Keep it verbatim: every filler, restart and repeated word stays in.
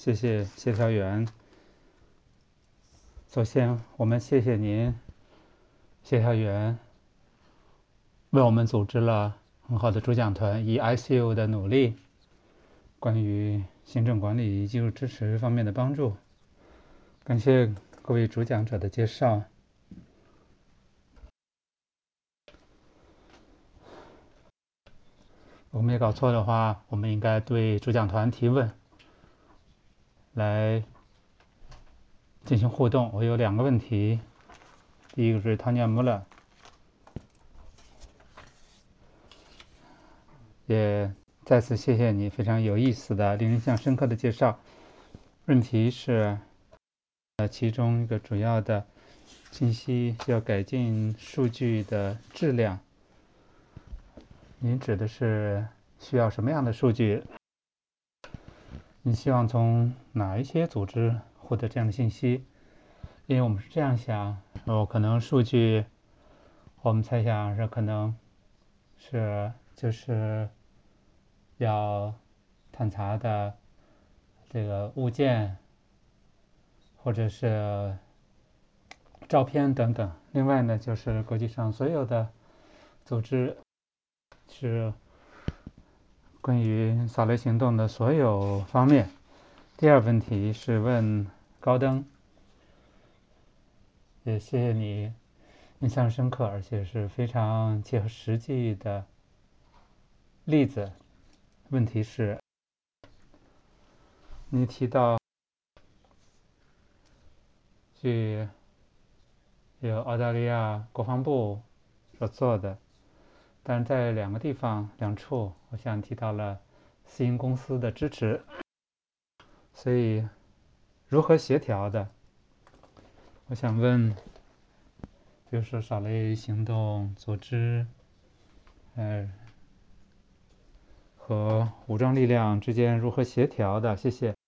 谢谢协调员。首先，我们谢谢您，协调员，为我们组织了很好的主讲团，以 I C U 的努力，关于行政管理、技术支持方面的帮助。感谢各位主讲者的介绍。我没搞错的话，我们应该对主讲团提问，来进行互动。我有两个问题，第一个是汤尼亚穆勒，也再次谢谢你非常有意思的、令人印象深刻的介绍。问题是，呃，其中一个主要的信息需要改进数据的质量。您指的是需要什么样的数据？你希望从哪一些组织获得这样的信息？因为我们是这样想，哦，可能数据，我们猜想是可能是就是要探查的这个物件，或者是照片等等。另外呢，就是国际上所有的组织是关于扫雷行动的所有方面。第二问题是问高登，也谢谢你印象深刻，而且是非常切合实际的例子。问题是，你提到据有澳大利亚国防部所做的，但是在两个地方两处，我想提到了私营公司的支持，所以如何协调的？我想问，比如说扫雷行动组织，呃，和武装力量之间如何协调的？谢谢。